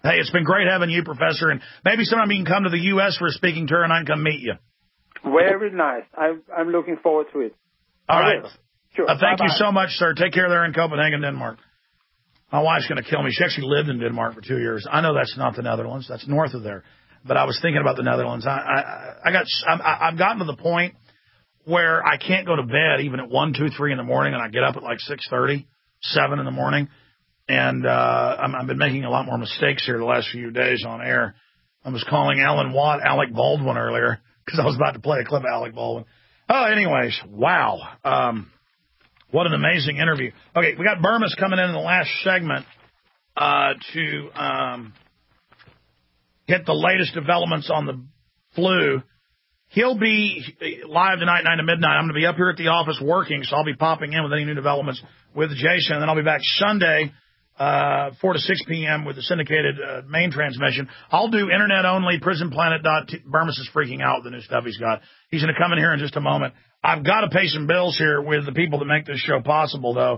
Hey, it's been great having you, Professor, and maybe sometime you can come to the U S for a speaking tour and I can come meet you. Very nice. I'm, I'm looking forward to it. All right. Sure. Uh, thank Bye-bye. you so much, sir. Take care there in Copenhagen, Denmark. My wife's going to kill me. She actually lived in Denmark for two years. I know that's not the Netherlands. That's north of there. But I was thinking about the Netherlands. I, I, I got, I, I've gotten to the point where I can't go to bed even at one, two, three in the morning, and I get up at like six thirty, seven in the morning. And uh, I'm, I've been making a lot more mistakes here the last few days on air. I was calling Alan Watt Alec Baldwin earlier because I was about to play a clip of Alec Baldwin. Oh, anyways, wow. Um, what an amazing interview. Okay, we got Burmis coming in in the last segment uh, to um, get the latest developments on the flu. He'll be live tonight, nine to midnight. I'm going to be up here at the office working, so I'll be popping in with any new developments with Jason. And then I'll be back Sunday, uh, four to six p.m. with the syndicated uh, main transmission. I'll do internet only, prison planet. Burmis is freaking out with the new stuff he's got. He's going to come in here in just a moment. I've got to pay some bills here with the people that make this show possible, though.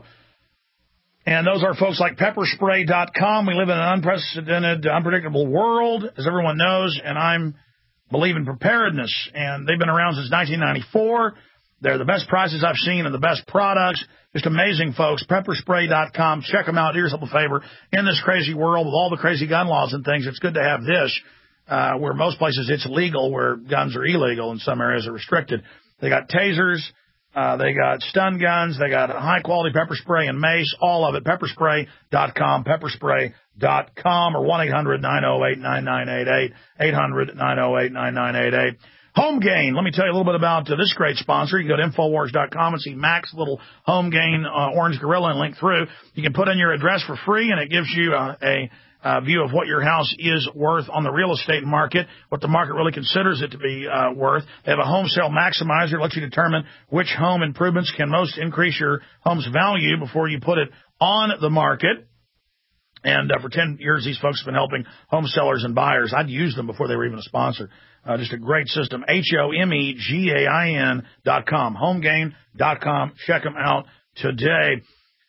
And those are folks like pepper spray dot com. We live in an unprecedented, unpredictable world, as everyone knows, and I'm believe in preparedness. And they've been around since nineteen ninety-four. They're the best prices I've seen and the best products. Just amazing folks. pepper spray dot com. Check them out. Do yourself a favor. In this crazy world with all the crazy gun laws and things, it's good to have this, uh, where most places it's legal, where guns are illegal and some areas are restricted. They got tasers. Uh, they got stun guns. They got high-quality pepper spray and mace, all of it. pepper spray dot com, pepper spray dot com, or one eight hundred nine oh eight nine nine eight eight, eight hundred nine oh eight nine nine eight eight. Home Gain. Let me tell you a little bit about uh, this great sponsor. You can go to infowars dot com and see Mac's little Home Gain uh, orange gorilla and link through. You can put in your address for free, and it gives you uh, a uh, view of what your house is worth on the real estate market, what the market really considers it to be uh, worth. They have a home sale maximizer that lets you determine which home improvements can most increase your home's value before you put it on the market. And uh, for ten years, these folks have been helping home sellers and buyers. I'd used them before they were even a sponsor. Uh, just a great system. H O M E G A I N dot com. homegain dot com. Check them out today.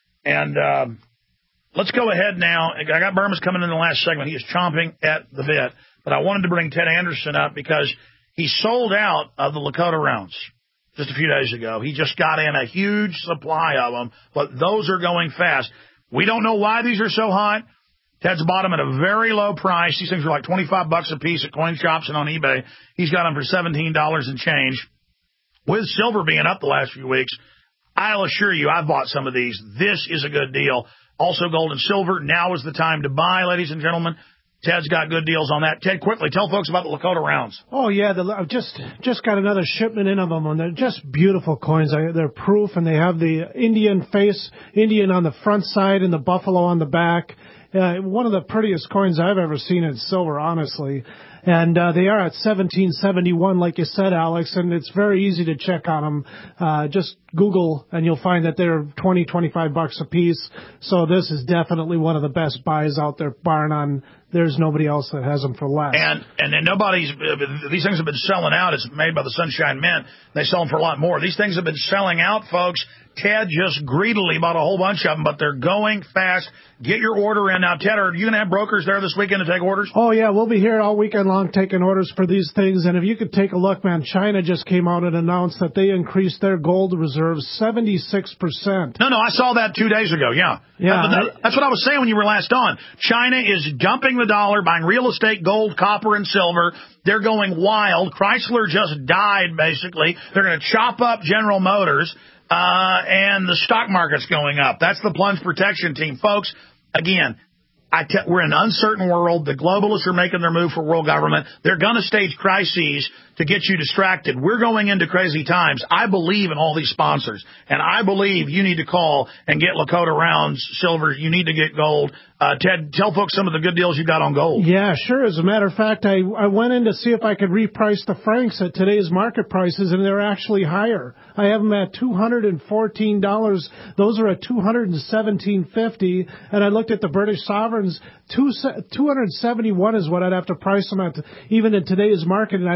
And uh, let's go ahead now. I got Burmis coming in the last segment. He is chomping at the bit. But I wanted to bring Ted Anderson up because he sold out of the Lakota rounds just a few days ago. He just got in a huge supply of them, but those are going fast. We don't know why these are so hot. Ted's bought them at a very low price. These things are like twenty-five bucks a piece at coin shops and on eBay. He's got them for seventeen dollars and change. With silver being up the last few weeks, I'll assure you I've bought some of these. This is a good deal. Also gold and silver. Now is the time to buy, ladies and gentlemen. Ted's got good deals on that. Ted, quickly, tell folks about the Lakota rounds. Oh, yeah. The, I've just just got another shipment in of them, and they're just beautiful coins. I, they're proof, and they have the Indian face, Indian on the front side and the buffalo on the back. Uh, one of the prettiest coins I've ever seen in silver, honestly. And uh, they are at seventeen seventy-one, like you said, Alex, and it's very easy to check on them. Uh, just Google, and you'll find that they're twenty, twenty-five bucks a piece. So this is definitely one of the best buys out there, barring on there's nobody else that has them for less. And and then nobody's – these things have been selling out. It's made by the Sunshine Mint. They sell them for a lot more. These things have been selling out, folks. Ted just greedily bought a whole bunch of them, but they're going fast. Get your order in. Now, Ted, are you going to have brokers there this weekend to take orders? Oh, yeah. We'll be here all weekend long taking orders for these things. And if you could take a look, man, China just came out and announced that they increased their gold reserves seventy-six percent. No, no, I saw that two days ago, yeah. Yeah. That, that's what I was saying when you were last on. China is dumping the dollar, buying real estate, gold, copper, and silver. They're going wild. Chrysler just died, basically. They're going to chop up General Motors. Uh, and the stock market's going up. That's the plunge protection team. Folks, again, I te- we're in an uncertain world. The globalists are making their move for world government. They're going to stage crises to get you distracted. We're going into crazy times. I believe in all these sponsors, and I believe you need to call and get Lakota rounds, silver. You need to get gold. Uh, Ted, tell folks some of the good deals you got on gold. Yeah, sure. As a matter of fact, I, I went in to see if I could reprice the francs at today's market prices, and they're actually higher. I have them at two hundred fourteen dollars. Those are at two hundred seventeen fifty. And I looked at the British sovereigns. two hundred seventy-one is what I'd have to price them at, even in today's market, and I've got them at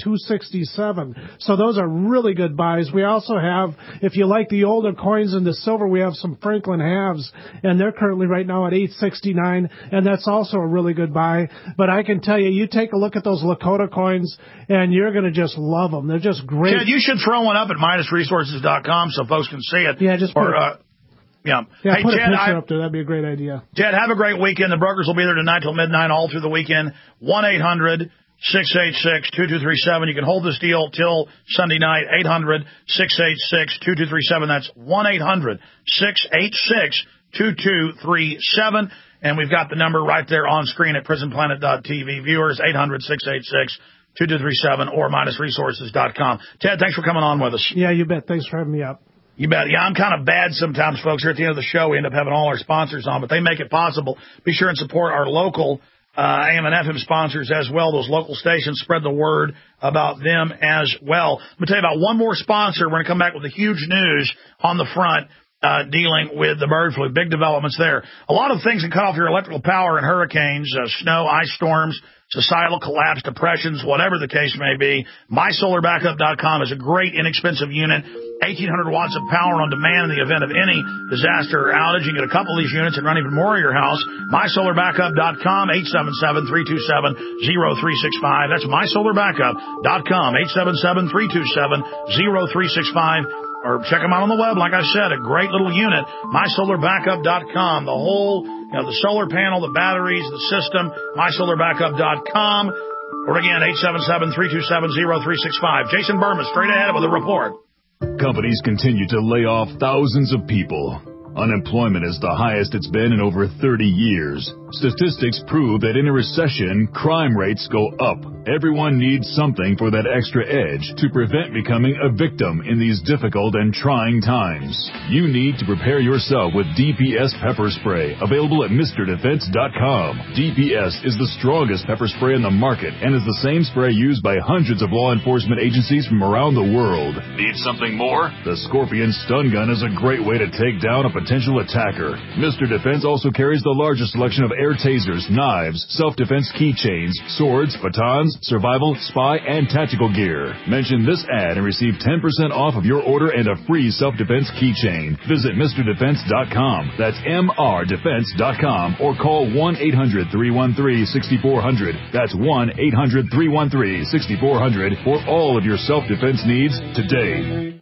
two sixty-seven. So those are really good buys. We also have, if you like the older coins in the silver, we have some Franklin halves, and they're currently right now at eight sixty-nine, and that's also a really good buy. But I can tell you, you take a look at those Lakota coins, and you're going to just love them. They're just great. Chad, you should throw one up at Midas Resources dot com so folks can see it. Yeah, just put or, uh, yeah. Yeah, hey, put Chad, a picture I, up there. That'd be a great idea. Chad, have a great weekend. The brokers will be there tonight till midnight all through the weekend. one eight hundred six eight six two two three seven. You can hold this deal till Sunday night. eight hundred six eight six two two three seven. That's one eight hundred six eight six two two three seven. And we've got the number right there on screen at prison planet dot t v. Viewers, eight hundred six eight six two two three seven or Midas Resources dot com. Ted, thanks for coming on with us. Yeah, you bet. Thanks for having me up. You bet. Yeah, I'm kind of bad sometimes, folks. Here at the end of the show, we end up having all our sponsors on, but they make it possible. Be sure and support our local uh, A M and F M sponsors as well. Those local stations, spread the word about them as well. I'm going to tell you about one more sponsor. We're going to come back with the huge news on the front uh, dealing with the bird flu. Big developments there. A lot of things can cut off your electrical power in hurricanes, uh, snow, ice storms, societal collapse, depressions, whatever the case may be. my solar backup dot com is a great, inexpensive unit. eighteen hundred watts of power on demand in the event of any disaster or outage. You can get a couple of these units and run even more of your house. my solar backup dot com, eight seven seven three two seven zero three six five. That's my solar backup dot com, eight seven seven three two seven zero three six five. Or check them out on the web. Like I said, a great little unit, my solar backup dot com. The whole, you know, the solar panel, the batteries, the system, my solar backup dot com. Or again, eight seven seven three two seven zero three six five. Jason Berman, straight ahead with a report. Companies continue to lay off thousands of people. Unemployment is the highest it's been in over thirty years. Statistics prove that in a recession, crime rates go up. Everyone needs something for that extra edge to prevent becoming a victim in these difficult and trying times. You need to prepare yourself with D P S pepper spray, available at Mister Defense dot com. D P S is the strongest pepper spray in the market and is the same spray used by hundreds of law enforcement agencies from around the world. Need something more? The Scorpion Stun Gun is a great way to take down a potential attacker. Mister Defense also carries the largest selection of air tasers, knives, self-defense keychains, swords, batons, survival, spy, and tactical gear. Mention this ad and receive ten percent off of your order and a free self-defense keychain. Visit Mister Defense dot com. That's M R Defense dot com or call one eight hundred three one three six four zero zero. That's one eight hundred three one three six four zero zero for all of your self-defense needs today.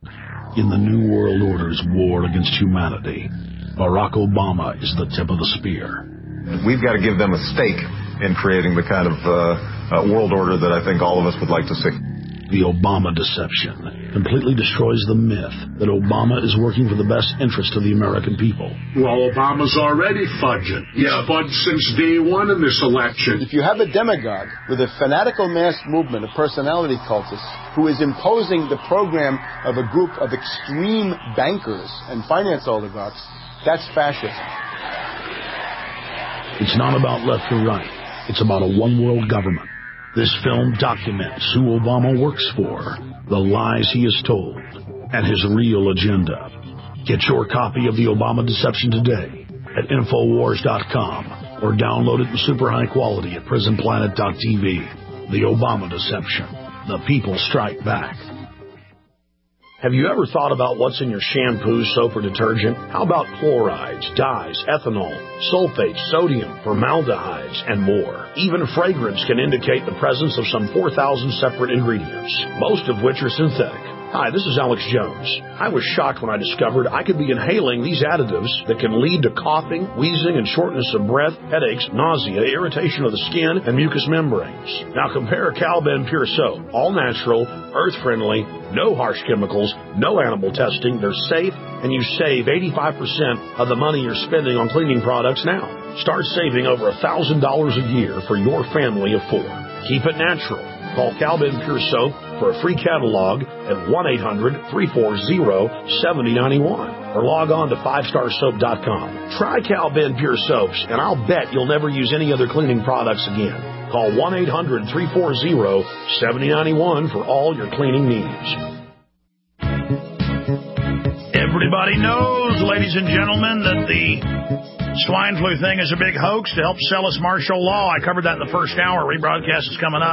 In the New World Order's war against humanity, Barack Obama is the tip of the spear. We've got to give them a stake in creating the kind of uh, uh, world order that I think all of us would like to see. The Obama deception completely destroys the myth that Obama is working for the best interest of the American people. Well, Obama's already fudging. He's yeah. fudged since day one in this election. If you have a demagogue with a fanatical mass movement of personality cultists who is imposing the program of a group of extreme bankers and finance oligarchs, that's fascism. It's not about left or right. It's about a one-world government. This film documents who Obama works for, the lies he has told, and his real agenda. Get your copy of The Obama Deception today at Infowars dot com or download it in super high quality at Prison Planet dot t v. The Obama Deception. The people strike back. Have you ever thought about what's in your shampoo, soap, or detergent? How about chlorides, dyes, ethanol, sulfates, sodium, formaldehydes, and more? Even fragrance can indicate the presence of some four thousand separate ingredients, most of which are synthetic. Hi, this is Alex Jones. I was shocked when I discovered I could be inhaling these additives that can lead to coughing, wheezing, and shortness of breath, headaches, nausea, irritation of the skin, and mucous membranes. Now compare Cal-Ben Pure Soap. All natural, earth-friendly, no harsh chemicals, no animal testing. They're safe, and you save eighty-five percent of the money you're spending on cleaning products now. Start saving over one thousand dollars a year for your family of four. Keep it natural. Call Cal-Ben Pure Soap for a free catalog at one eight hundred three four zero seven zero nine one or log on to five star soap dot com. Try Cal-Ben Pure Soaps, and I'll bet you'll never use any other cleaning products again. Call one eight hundred three four zero seven zero nine one for all your cleaning needs. Everybody knows, ladies and gentlemen, that the swine flu thing is a big hoax to help sell us martial law. I corebroadcast in the first hour. Rebroadcast is coming up.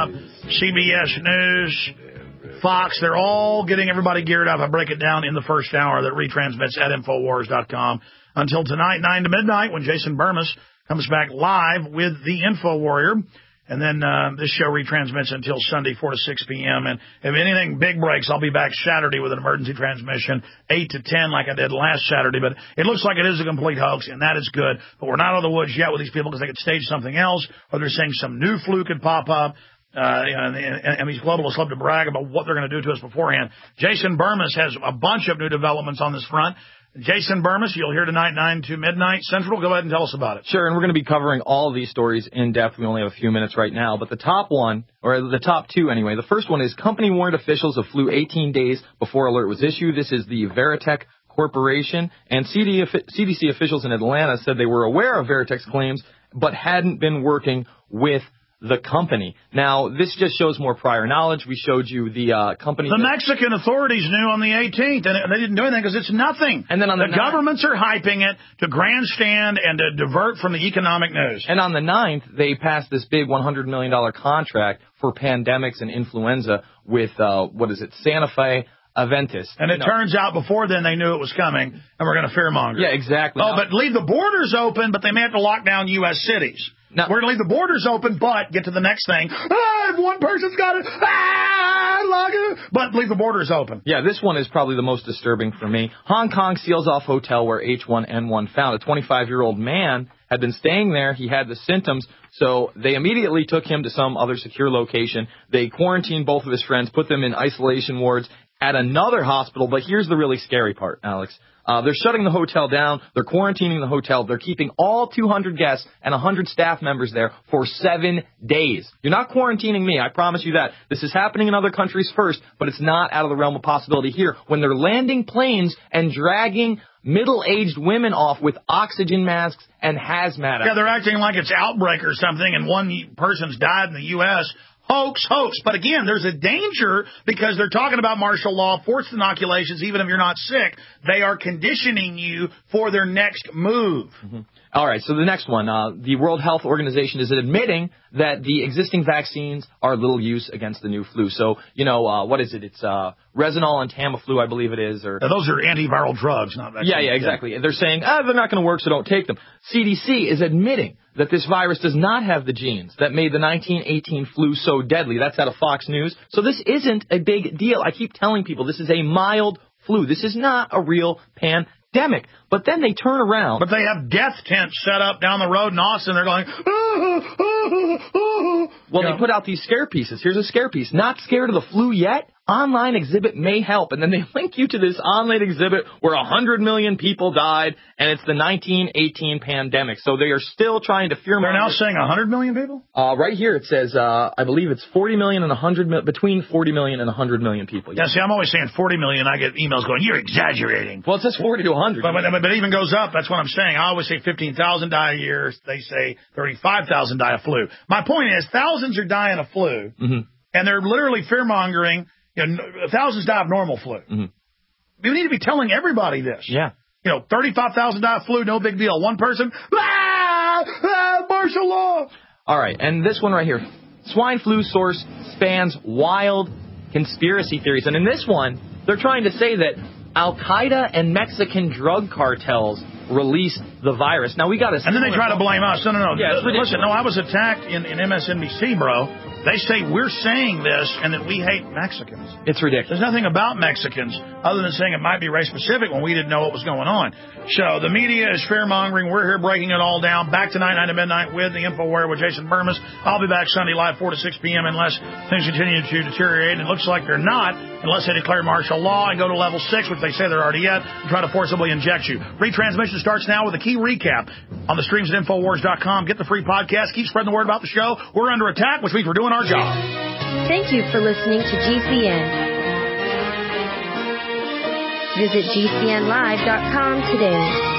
C B S News, Fox, they're all getting everybody geared up. I break it down in the first hour that retransmits at Infowars dot com. Until tonight, nine to midnight, when Jason Burmis comes back live with the Info Warrior. And then uh, this show retransmits until Sunday, four to six p.m. And if anything big breaks, I'll be back Saturday with an emergency transmission, eight to ten, like I did last Saturday. But it looks like it is a complete hoax, and that is good. But we're not out of the woods yet with these people because they could stage something else, or they're saying some new flu could pop up. Uh, and, and, and these globalists love to brag about what they're going to do to us beforehand. Jason Burmis has a bunch of new developments on this front. Jason Burmis, you'll hear tonight, nine to midnight Central. Go ahead and tell us about it. Sure, and we're going to be covering all of these stories in depth. We only have a few minutes right now. But the top one, or the top two anyway, the first one is company warned officials of flu eighteen days before alert was issued. This is the Veritech Corporation. And C D C officials in Atlanta said they were aware of Veritech's claims, but hadn't been working with the company. Now, this just shows more prior knowledge. We showed you the uh, company. The Mexican authorities knew on the eighteenth, and they didn't do anything because it's nothing. And then on the, the governments are hyping it to grandstand and to divert from the economic news. And on the ninth, they passed this big one hundred million dollars contract for pandemics and influenza with, uh, what is it, Santa Fe Aventis. And it no. turns out before then they knew it was coming, and we're going to fearmonger. Yeah, exactly. Oh, now, but leave the borders open, but they may have to lock down U S cities. Now, we're going to leave the borders open, but get to the next thing. Ah, if one person's got it, ah, lock it. But leave the borders open. Yeah, this one is probably the most disturbing for me. Hong Kong seals off hotel where H one N one found. A twenty-five-year-old man had been staying there. He had the symptoms, so they immediately took him to some other secure location. They quarantined both of his friends, put them in isolation wards at another hospital. But here's the really scary part, Alex. Uh, they're shutting the hotel down. They're quarantining the hotel. They're keeping all two hundred guests and one hundred staff members there for seven days. You're not quarantining me. I promise you that. This is happening in other countries first, but it's not out of the realm of possibility here. When they're landing planes and dragging middle-aged women off with oxygen masks and hazmat. Yeah, they're acting like it's outbreak or something, and one person's died in the U S Hoax, hoax. But again, there's a danger because they're talking about martial law, forced inoculations, even if you're not sick. They are conditioning you for their next move. Mm-hmm. All right, so the next one. Uh, the World Health Organization is admitting that the existing vaccines are little use against the new flu. So, you know, uh, what is it? It's uh, Resinol and Tamiflu, I believe it is. Or now, those are antiviral drugs, not vaccines. Yeah, yeah, exactly. Yeah. They're saying, ah, they're not going to work, so don't take them. C D C is admitting that this virus does not have the genes that made the nineteen eighteen flu so deadly. That's out of Fox News. So this isn't a big deal. I keep telling people this is a mild flu. This is not a real pandemic. But then they turn around. But they have death tents set up down the road in Austin. They're going, ah, ah, ah. Well, you they know. put out these scare pieces. Here's a scare piece. Not scared of the flu yet? Online exhibit may help. And then they link you to this online exhibit where one hundred million people died, and it's the nineteen eighteen pandemic. So they are still trying to fear. They're now saying one hundred million people? Uh, right here it says, uh, I believe it's forty million and one hundred mi- between forty million and one hundred million people. Yeah, see, I'm always saying forty million. I get emails going, you're exaggerating. Well, it says forty to one hundred. But, but, but it even goes up. That's what I'm saying. I always say fifteen thousand die a year. They say thirty-five thousand die of flu. My point is, thousands are dying of flu, mm-hmm. and they're literally fear-mongering. You know, thousands die of normal flu. Mm-hmm. We need to be telling everybody this. Yeah. You know, thirty-five thousand die of flu, no big deal. One person, ah, ah, martial law. All right, and this one right here. Swine flu source spans wild conspiracy theories. And in this one, they're trying to say that Al-Qaeda and Mexican drug cartels released the virus. Now, we got to... And then they try to blame us. No, no, no. Yeah, listen, no, I was attacked in, in M S N B C, bro. They say we're saying this and that we hate Mexicans. It's ridiculous. There's nothing about Mexicans other than saying it might be race-specific when we didn't know what was going on. So the media is fear-mongering. We're here breaking it all down. Back tonight, nine to midnight with the InfoWire with Jason Burmis. I'll be back Sunday live, four to six p.m. unless things continue to deteriorate. And it looks like they're not unless they declare martial law and go to level six, which they say they're already at, and try to forcibly inject you. Retransmission starts now with a key recap on the streams at Infowars dot com. Get the free podcast. Keep spreading the word about the show. We're under attack, which means we're doing our job. Thank you for listening to G C N. Visit G C N live dot com today.